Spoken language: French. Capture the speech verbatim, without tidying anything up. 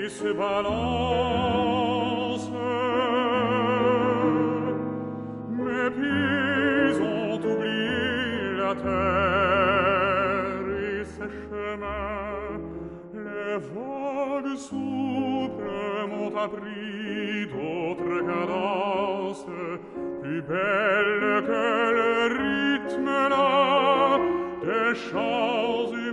qui se balance. Mes pieds ont oublié la terre et ses chemins. Les vagues souples m'ont appris d'autres cadences, plus belles que le rythme là des chants